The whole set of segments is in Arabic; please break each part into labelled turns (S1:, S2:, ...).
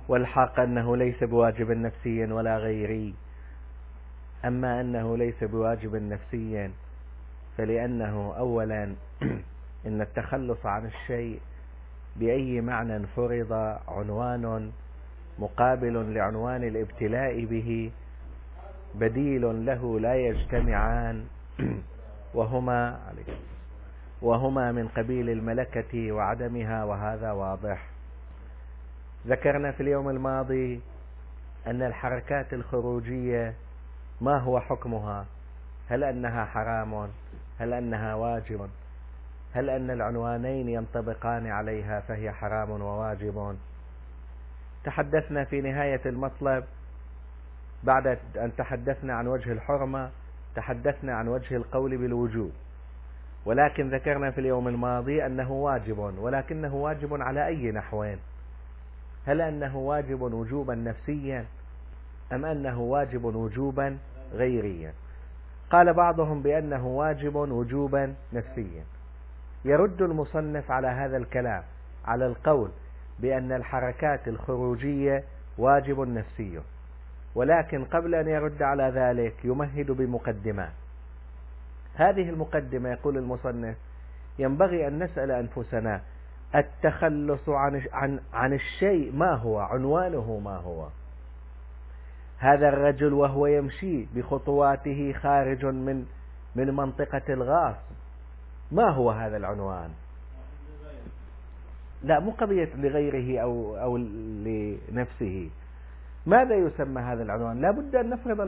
S1: والحق أنه ليس بواجب نفسي ولا غيري. أما أنه ليس بواجب نفسي فلأنه أولا إن التخلص عن الشيء بأي معنى فرض عنوان مقابل لعنوان الابتلاء به بديل له لا يجتمعان، وهما من قبيل الملكة وعدمها، وهذا واضح. ذكرنا في اليوم الماضي أن الحركات الخروجية ما هو حكمها؟ هل أنها حرام؟ هل أنها واجب؟ هل أن العنوانين ينطبقان عليها فهي حرام وواجب؟ تحدثنا في نهاية المطلب بعد أن تحدثنا عن وجه الحرمة تحدثنا عن وجه القول بالوجوب، ولكن ذكرنا في اليوم الماضي أنه واجب، ولكنه واجب على أي نحوين؟ هل أنه واجب وجوبا نفسيا أم أنه واجب وجوبا غيريا؟ قال بعضهم بأنه واجب وجوبا نفسيا. يرد المصنف على هذا الكلام على القول بأن الحركات الخروجية واجب نفسي، ولكن قبل أن يرد على ذلك يمهد بمقدمات. هذه المقدمة يقول المصنف ينبغي أن نسأل أنفسنا التخلص عن الشيء ما هو؟ عنوانه ما هو؟ هذا الرجل وهو يمشي بخطواته خارج من منطقة الغاصب، ما هو هذا العنوان؟ لا، مو قضية لغيره أو لنفسه. ماذا يسمى هذا العنوان؟ لا بد أن نفرض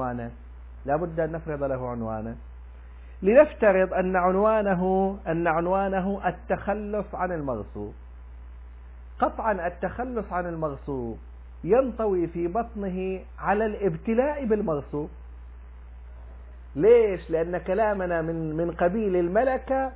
S1: له عنوانا. لنفترض أن عنوانه التخلص عن المغصوب. قطعا التخلص عن المغصوب ينطوي في بطنه على الابتلاء بالمغصوب. ليش؟ لأن كلامنا من قبيل الملكة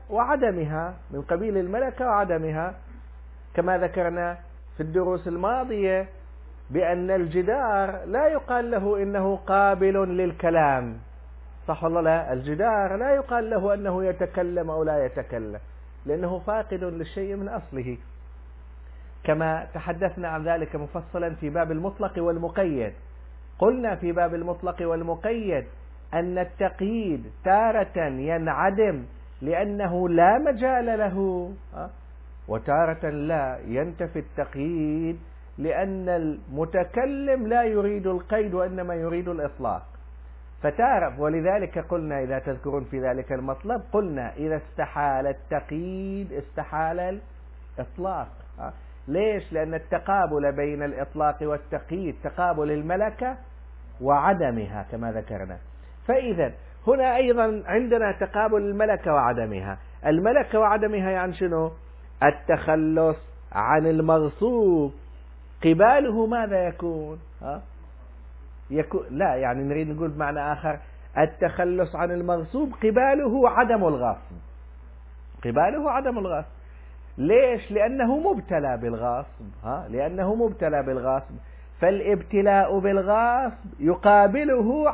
S1: وعدمها، كما ذكرنا في الدروس الماضية بأن الجدار لا يقال له إنه قابل للكلام، صح ولا لا؟ الجدار لا يقال له أنه يتكلم أو لا يتكلم، لأنه فاقد للشيء من أصله، كما تحدثنا عن ذلك مفصلا في باب المطلق والمقيد. قلنا في باب المطلق والمقيد أن التقييد تارة ينعدم لأنه لا مجال له، وتارة لا ينتفي التقييد لأن المتكلم لا يريد القيد وإنما يريد الإطلاق. فتعرف، ولذلك قلنا إذا تذكرون في ذلك المطلب قلنا إذا استحال التقييد استحال الإطلاق. ليش؟ لأن التقابل بين الإطلاق والتقييد تقابل الملكة وعدمها كما ذكرنا. فإذا هنا أيضا عندنا تقابل الملكة وعدمها. الملكة وعدمها يعني شنو؟ التخلص عن المغصوب قباله ماذا يكون؟ لا، يعني نريد نقول بمعنى آخر التخلص عن المغصوب قباله عدم الغصب. ليش؟ لأنه مبتلى بالغصب. فالابتلاء بالغصب يقابله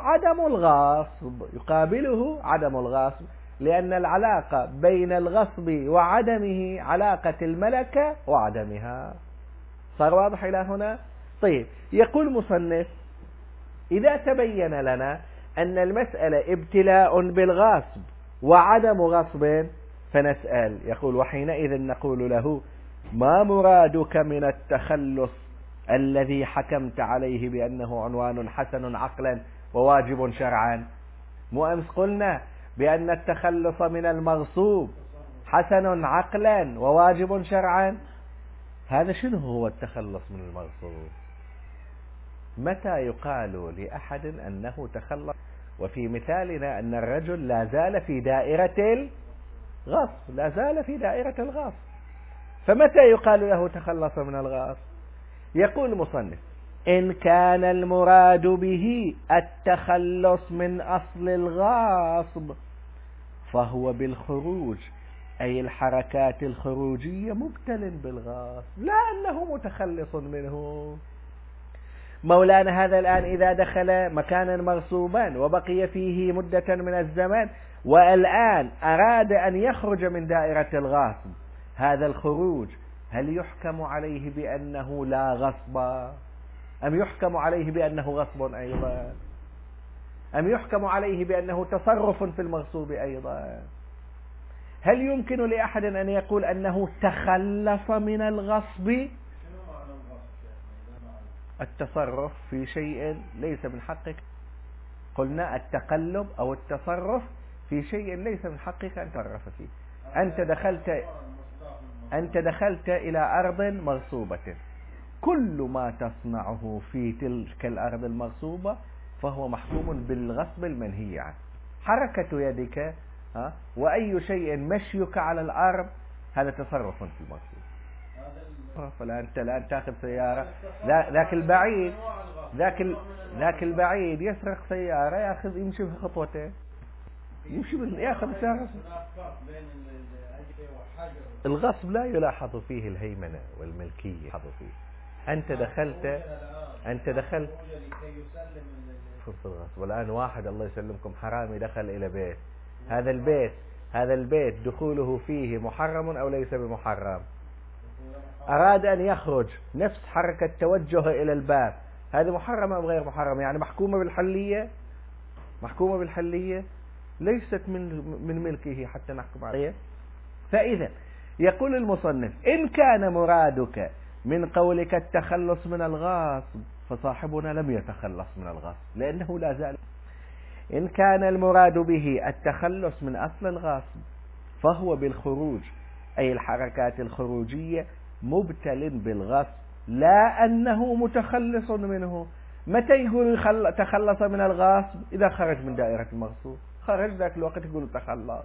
S1: عدم الغصب، لأن العلاقة بين الغصب وعدمه علاقة الملكة وعدمها. صار واضح إلى هنا؟ طيب، يقول مصنف إذا تبين لنا أن المسألة ابتلاء بالغصب وعدم غصب فنسأل، يقول وحينئذ نقول له ما مرادك من التخلص الذي حكمت عليه بأنه عنوان حسن عقلا وواجب شرعا؟ مو أمس قلنا بأن التخلص من المغصوب حسن عقلا وواجب شرعا؟ هذا شنو هو التخلص من المغصوب؟ متى يقال لأحد أنه تخلص؟ وفي مثالنا أن الرجل لا زال في دائرة الغصب، فمتى يقال له تخلص من الغصب؟ يقول المصنف إن كان المراد به التخلص من أصل الغصب فهو بالخروج، أي الحركات الخروجية مبتل بالغصب، لا أنه متخلص منه. مولانا هذا الآن إذا دخل مكانا مغصوبا وبقي فيه مدة من الزمن والآن أراد أن يخرج من دائرة الغصب، هذا الخروج هل يحكم عليه بأنه لا غصب، أم يحكم عليه بأنه غصب أيضا، أم يحكم عليه بأنه تصرف في المغصوب أيضا؟ هل يمكن لأحد أن يقول أنه تخلص من الغصب؟ التصرف في شيء ليس من حقك، قلنا التقلب أو التصرف في شيء ليس من حقك أن تتصرف فيه. أنت دخلت إلى أرض مغصوبة، كل ما تصنعه في تلك الأرض المغصوبة فهو محكوم بالغصب المنهي عنه. حركة يدك وأي شيء مشيك على الأرض هذا تصرف في المغصوب. فلا أنت الآن تأخذ سيارة، ذاك البعيد يسرق سيارة، يأخذ يمشي بخطوتين، يأخذ سيارة. الغصب لا يلاحظ فيه الهيمنة والملكية، يلاحظ فيه أنت دخلت فرصة الغصب. والآن واحد الله يسلمكم حرامي دخل إلى بيت، هذا البيت دخوله فيه محرم أو ليس بمحرم؟ أراد أن يخرج، نفس حركة توجه إلى الباب، هذا محرم أو غير محرم؟ يعني محكومة بالحلية، ليست من ملكه حتى نحكم عليه. فإذا يقول المصنف: إن كان مرادك من قولك التخلص من الغاصب فصاحبنا لم يتخلص من الغاصب، لأنه لا زال. إن كان المراد به التخلص من أصل الغاصب فهو بالخروج، أي الحركات الخروجية، مبتل بالغصب، لا أنه متخلص منه. متى يقول تخلص من الغاصب؟ إذا خرج من دائرة المغصوب، خرج ذاك الوقت يقول تخلص،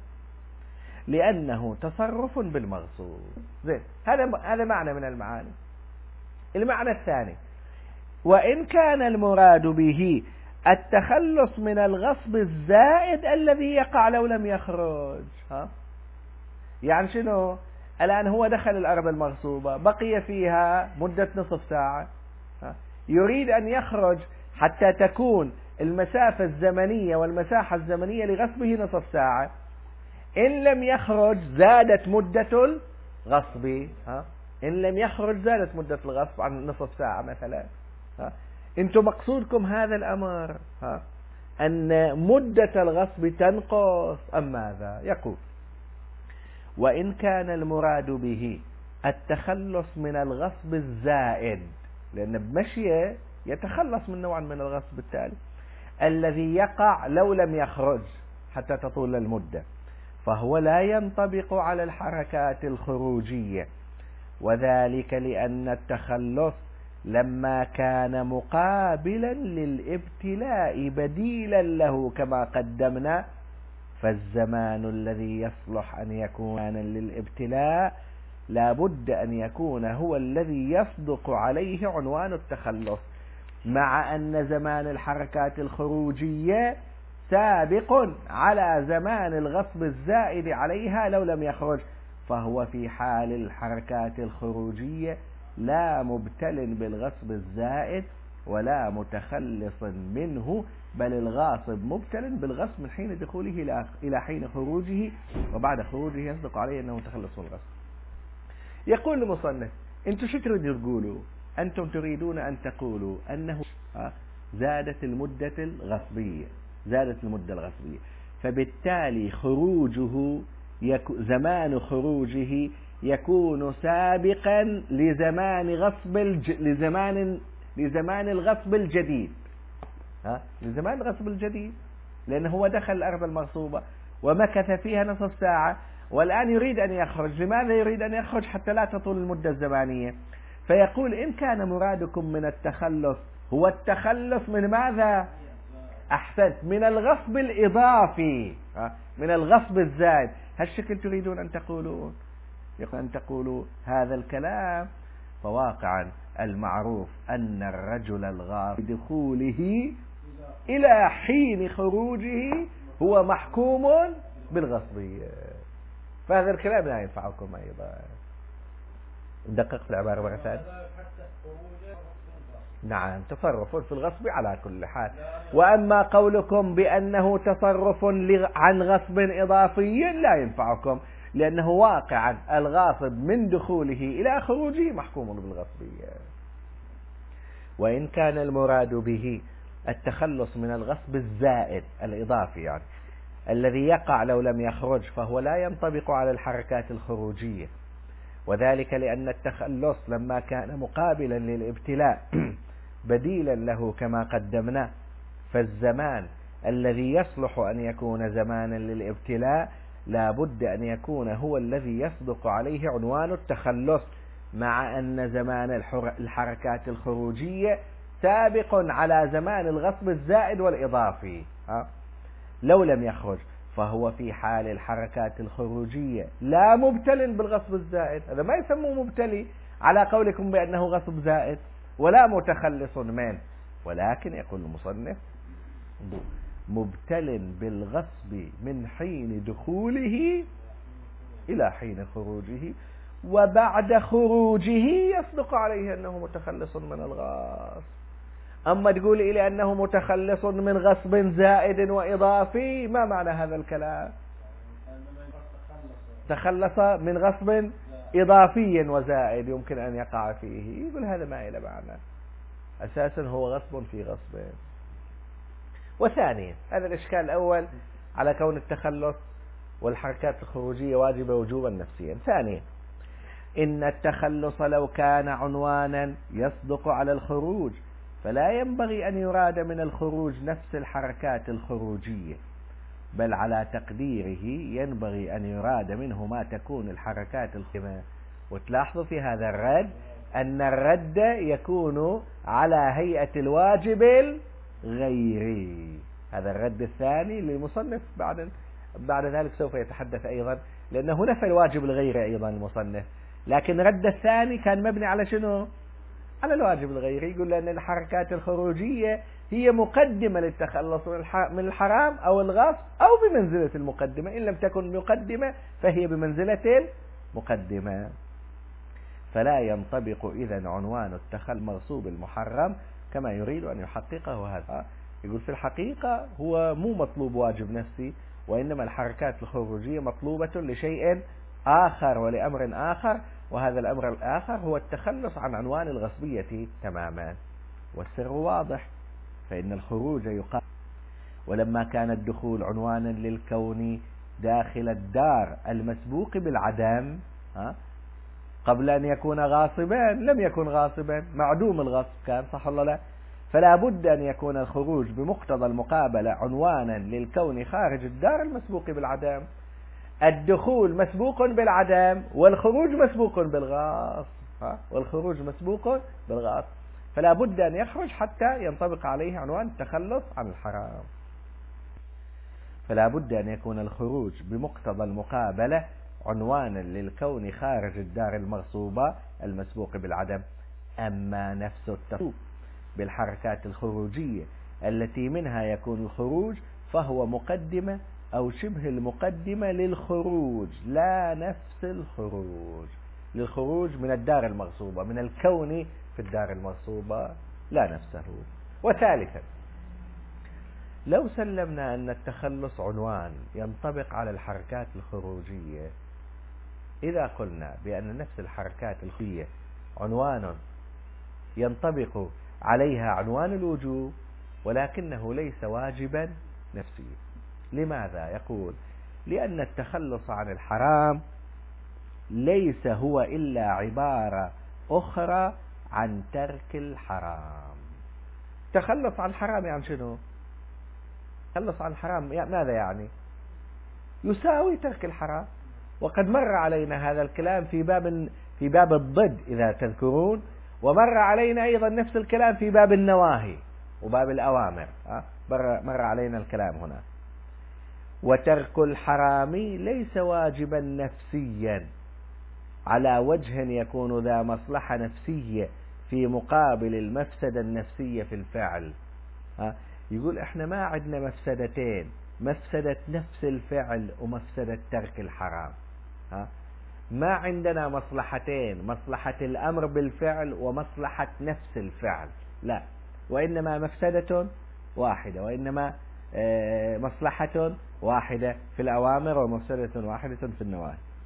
S1: لأنه تصرف بالمغصوب. زين، هذا معنى من المعاني. المعنى الثاني: وإن كان المراد به التخلص من الغصب الزائد الذي يقع لو لم يخرج. يعني شنو؟ الآن هو دخل الأرض المغصوبة، بقي فيها مدة نصف ساعة، يريد أن يخرج حتى تكون المسافة الزمنية والمساحة الزمنية لغصبه نصف ساعة. إن لم يخرج زادت مدة الغصب، إن لم يخرج زادت مدة الغصب عن نصف ساعة مثلا. أنتم مقصودكم هذا الأمر، أن مدة الغصب تنقص أم ماذا؟ يقول: وإن كان المراد به التخلص من الغصب الزائد، لأن بمشيه يتخلص من نوع من الغصب التالي الذي يقع لو لم يخرج حتى تطول المدة، فهو لا ينطبق على الحركات الخروجية، وذلك لأن التخلص لما كان مقابلا للابتلاء بديلا له كما قدمنا، فالزمان الذي يصلح أن يكون للابتلاء لا بد أن يكون هو الذي يصدق عليه عنوان التخلص، مع أن زمان الحركات الخروجية سابق على زمان الغصب الزائد عليها لو لم يخرج، فهو في حال الحركات الخروجية لا مبتل بالغصب الزائد ولا متخلص منه، بل الغاصب مبتل بالغصب من حين دخوله إلى حين خروجه، وبعد خروجه يصدق عليه أنه متخلص من الغصب. يقول المصنف: أنتم شو تريدوا تقولوا؟ أنتم تريدون أن تقولوا أنه زادت المدة الغصبية، فبالتالي خروجه زمان خروجه يكون سابقا لزمان الغصب الجديد، لزمان الغصب الجديد، لأنه هو دخل الأرض المغصوبة ومكث فيها نصف ساعة، والآن يريد أن يخرج. لماذا يريد أن يخرج؟ حتى لا تطول المدة الزمانية. فيقول: إن كان مرادكم من التخلص هو التخلص من ماذا؟ أحسنت، من الغصب الإضافي، من الغصب الزائد، هالشكل تريدون أن تقولون؟ يقول أن تقولوا هذا الكلام، فواقعا المعروف أن الرجل الغاصب بدخوله إلى حين خروجه هو محكوم بالغصبية، فهذا الكلام لا ينفعكم أيضا. دقق في العبارة مرة ثانية. نعم، تصرف في الغصب على كل حال. وأما قولكم بأنه تصرف عن غصب إضافي لا ينفعكم، لأنه واقعا الغاصب من دخوله إلى خروجه محكوم بالغصبية. وإن كان المراد به التخلص من الغصب الزائد الإضافي يعني الذي يقع لو لم يخرج، فهو لا ينطبق على الحركات الخروجية، وذلك لأن التخلص لما كان مقابلا للابتلاء بديلا له كما قدمنا، فالزمان الذي يصلح أن يكون زمانا للابتلاء لا بد أن يكون هو الذي يصدق عليه عنوان التخلص، مع أن زمان الحركات الخروجية سابق على زمان الغصب الزائد والإضافي. لو لم يخرج فهو في حال الحركات الخروجية لا مبتل بالغصب الزائد، هذا ما يسموه مبتلي على قولكم بأنه غصب زائد، ولا متخلص منه، ولكن يقول المصنف مبتل بالغصب من حين دخوله إلى حين خروجه، وبعد خروجه يصدق عليه أنه متخلص من الغصب. أما تقول لي أنه متخلص من غصب زائد وإضافي، ما معنى هذا الكلام؟ تخلص من غصب إضافي وزائد يمكن أن يقع فيه، يقول هذا ما إلى معنى، أساسا هو غصب في غصب. وثانيا، هذا الإشكال الأول على كون التخلص والحركات الخروجية واجبة وجوبا نفسيا. ثانيا، إن التخلص لو كان عنوانا يصدق على الخروج فلا ينبغي أن يراد من الخروج نفس الحركات الخروجية، بل على تقديره ينبغي أن يراد منه ما تكون الحركات الخروجية. وتلاحظوا في هذا الرد أن الرد يكون على هيئة الواجب الغيري. هذا الرد الثاني للمصنف، بعد ذلك سوف يتحدث أيضا، لأنه نفى الواجب الغيري أيضا المصنف، لكن الرد الثاني كان مبني على شنو؟ على الواجب الغيري. يقول لأن الحركات الخروجية هي مقدمة للتخلص من الحرام أو الغصب، أو بمنزلة المقدمة، إن لم تكن مقدمة فهي بمنزلة المقدمة. فلا ينطبق إذن عنوان التخلص مغصوب المحرم كما يريد أن يحققه هذا. يقول في الحقيقة هو مو مطلوب واجب نفسي، وإنما الحركات الخروجية مطلوبة لشيء آخر ولأمر آخر، وهذا الأمر الآخر هو التخلص عن عنوان الغصبية تماما. والسر واضح، فإن الخروج يقال ولما كان الدخول عنوانا للكون داخل الدار المسبوق بالعدم، قبل أن يكون غاصبا لم يكن غاصبا، معدوم الغصب كان، صح ولا لا؟ فلا بد أن يكون الخروج بمقتضى المقابلة عنوانا للكون خارج الدار المسبوق بالعدم. الدخول مسبوق بالعدم، والخروج مسبوق بالغاصب، والخروج مسبوق بالغاصب، فلا بد أن يخرج حتى ينطبق عليه عنوان التخلص عن الحرام. فلا بد أن يكون الخروج بمقتضى المقابلة عنوانا للكون خارج الدار المغصوبة المسبوق بالعدم. أما نفس التخلص بالحركات الخروجية التي منها يكون الخروج فهو مقدمة أو شبه المقدمة للخروج، لا نفس الخروج، للخروج من الدار المغصوبة، من الكون في الدار المغصوبة، لا نفسه. وثالثا، لو سلمنا أن التخلص عنوان ينطبق على الحركات الخروجية، إذا قلنا بأن نفس الحركات الخروجية عنوان ينطبق عليها عنوان الوجوب ولكنه ليس واجبا نفسيا. لماذا؟ يقول لأن التخلص عن الحرام ليس هو إلا عبارة أخرى عن ترك الحرام. تخلص عن الحرام يعني شنو؟ تخلص عن الحرام ماذا يعني؟ يساوي ترك الحرام. وقد مر علينا هذا الكلام في باب الضد إذا تذكرون، ومر علينا أيضا نفس الكلام في باب النواهي وباب الأوامر، مر علينا الكلام هنا. وترك الحرام ليس واجبا نفسيا على وجه يكون ذا مصلحة نفسية في مقابل المفسدة النفسية في الفعل. يقول احنا ما عندنا مفسدتين، مفسدة نفس الفعل ومفسدة ترك الحرام. ما عندنا مصلحتين، مصلحة الأمر بالفعل ومصلحة نفس الفعل، لا، وإنما مفسدة واحدة، وإنما مصلحة واحدة في الأوامر ومفسدة واحدة في النواهي.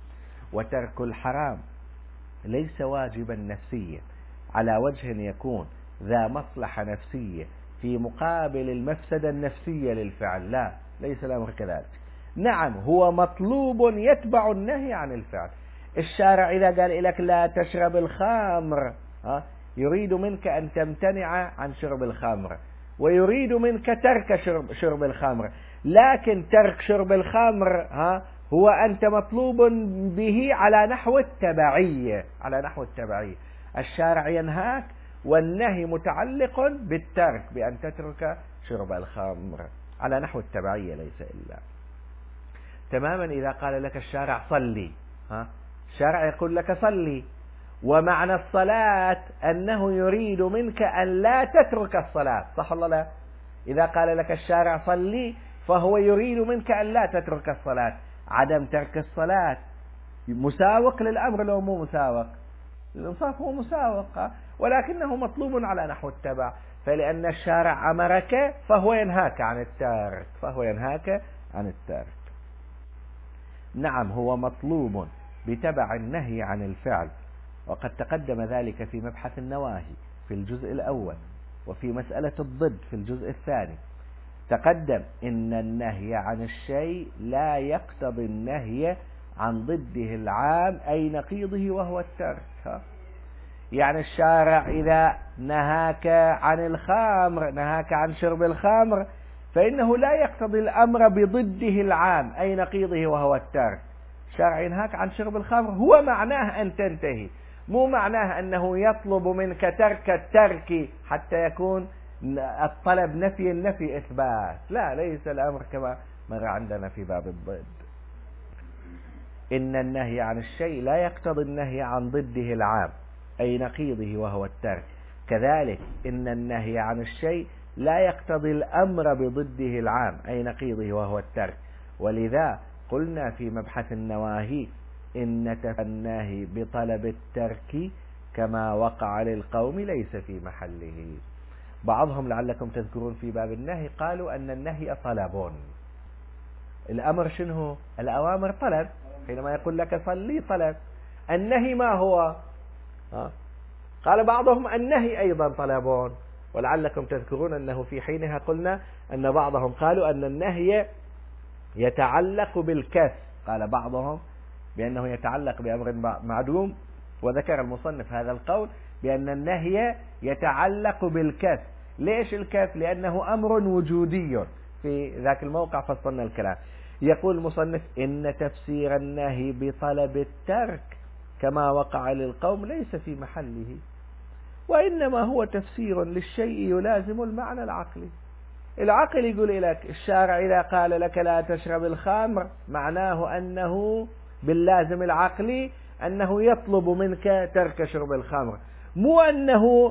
S1: وترك الحرام ليس واجبا نفسيا على وجه يكون ذا مصلحة نفسية في مقابل المفسدة النفسية للفعل، لا، ليس الأمر كذلك. نعم هو مطلوب يتبع النهي عن الفعل. الشارع إذا قال لك لا تشرب الخمر يريد منك أن تمتنع عن شرب الخمر، ويريد منك ترك شرب الخمر، لكن ترك شرب الخمر هو أنت مطلوب به على نحو التبعية، على نحو التبعية. الشارع ينهاك والنهي متعلق بالترك، بأن تترك شرب الخمر على نحو التبعية ليس إلا. تماما إذا قال لك الشارع صلي، الشارع يقول لك صلي، ومعنى الصلاة أنه يريد منك أن لا تترك الصلاة، صح ولا لا؟ إذا قال لك الشارع صلي فهو يريد منك أن لا تترك الصلاة. عدم ترك الصلاة مساوق للأمر لو مو مساوق؟ الإنصاف هو مساوق، ولكنه مطلوب على نحو التبع، فلأن الشارع أمرك فهو ينهاك عن الترك، فهو ينهاك عن الترك. نعم هو مطلوب بتبع النهي عن الفعل، وقد تقدم ذلك في مبحث النواهي في الجزء الأول، وفي مسألة الضد في الجزء الثاني. تقدم إن النهي عن الشيء لا يقتضي النهي عن ضده العام أي نقيضه وهو الترك. يعني الشارع إذا نهاك عن الخمر، نهاك عن شرب الخمر، فإنه لا يقتضي الأمر بضده العام أي نقيضه وهو الترك. الشارع ينهاك عن شرب الخمر هو معناه أن تنتهي، مو معناه أنه يطلب منك ترك الترك حتى يكون الطلب نفي النفي إثبات، لا، ليس الأمر كما مر عندنا في باب الضد. إن النهي عن الشيء لا يقتضي النهي عن ضده العام أي نقيضه وهو الترك، كذلك إن النهي عن الشيء لا يقتضي الأمر بضده العام أي نقيضه وهو الترك. ولذا قلنا في مبحث النواهي إن النهي بطلب الترك كما وقع للقوم ليس في محله. بعضهم لعلكم تذكرون في باب النهي قالوا أن النهي طلب. الأمر شنو؟ الأوامر طلب، حينما يقول لك صلي طلب. النهي ما هو؟ قال بعضهم النهي أيضا طلب، ولعلكم تذكرون أنه في حينها قلنا أن بعضهم قالوا أن النهي يتعلق بالكف، قال بعضهم بأنه يتعلق بأمر معدوم، وذكر المصنف هذا القول بأن النهي يتعلق بالكف. ليش الكف؟ لأنه أمر وجودي، في ذاك الموقع فصلنا الكلام. يقول المصنف إن تفسير النهي بطلب الترك كما وقع للقوم ليس في محله، وإنما هو تفسير للشيء يلازم المعنى العقلي. العقل يقول لك الشارع إذا قال لك لا تشرب الخمر معناه أنه باللازم العقلي أنه يطلب منك ترك شرب الخمر، مو أنه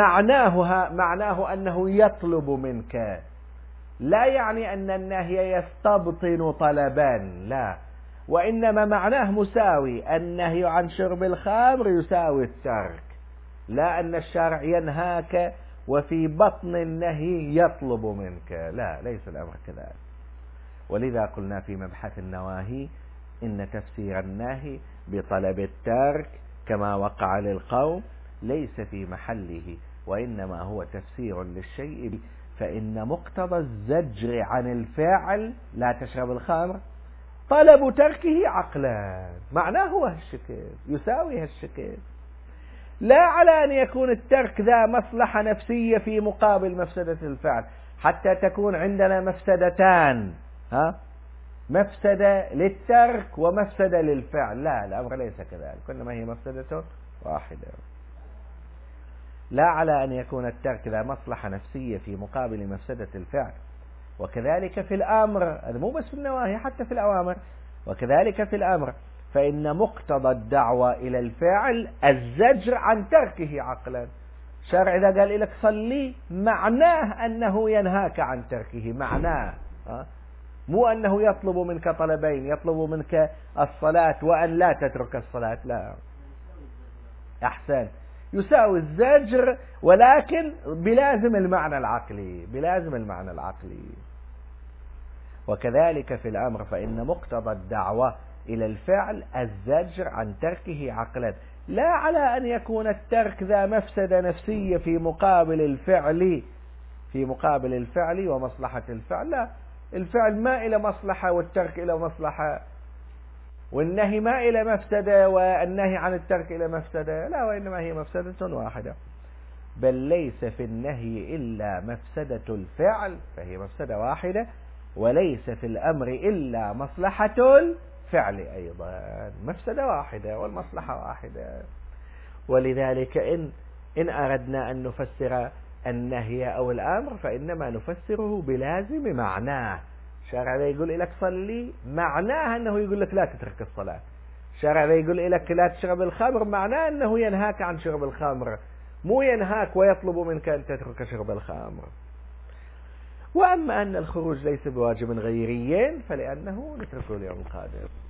S1: معناه أنه يطلب منك. لا يعني أن النهي يستبطن طلبا، لا، وإنما معناه مساوي. النهي عن شرب الخمر يساوي الترك، لا أن الشارع ينهاك وفي بطن النهي يطلب منك، لا، ليس الأمر كذلك. ولذا قلنا في مبحث النواهي إن تفسير النهي بطلب الترك كما وقع للقوم ليس في محله، وإنما هو تفسير للشيء. فإن مقتضى الزجر عن الفعل لا تشرب الخمر طلب تركه عقلا، معناه هو هالشكل، يساوي هالشكل، لا على أن يكون الترك ذا مصلحة نفسية في مقابل مفسدة الفعل، حتى تكون عندنا مفسدتان، مفسدة للترك ومفسدة للفعل. لا، الأمر ليس كذلك، إنما هي مفسدة واحدة. لا على أن يكون الترك ذا مصلحة نفسية في مقابل مفسدة الفعل، وكذلك في الأمر، هذا مو بس في النواهي، حتى في الأوامر، وكذلك في الأمر. فإن مقتضى الدعوة إلى الفعل الزجر عن تركه عقلا. الشرع إذا قال لك صلي معناه أنه ينهاك عن تركه، معناه، مو أنه يطلب منك طلبين، يطلب منك الصلاة وأن لا تترك الصلاة، لا، أحسن، يساوي الزجر ولكن بلازم المعنى العقلي، بلازم المعنى العقلي. وكذلك في الأمر، فإن مقتضى الدعوة إلى الفعل الزجر عن تركه عقلا، لا على أن يكون الترك ذا مفسدة نفسية في مقابل الفعل ومصلحة الفعل. لا، الفعل ما إلى مصلحة والترك إلى مصلحة، والنهي ما إلى مفسدة والنهي عن الترك إلى مفسدة، لا، وإنما هي مفسدة واحدة. بل ليس في النهي إلا مفسدة الفعل فهي مفسدة واحدة، وليس في الأمر إلا مصلحة الفعل أيضا، مفسدة واحدة والمصلحة واحدة. ولذلك إن أردنا أن نفسر النهي أو الأمر فإنما نفسره بلازم معناه. شرع يقول لك صلي، معناه أنه يقول لك لا تترك الصلاة. شرع يقول لك لا تشرب الخمر، معناه أنه ينهاك عن شرب الخمر، مو ينهاك ويطلب منك أن تترك شرب الخمر. وأما أن الخروج ليس بواجب غيري فلأنه نتركه اليوم القادم.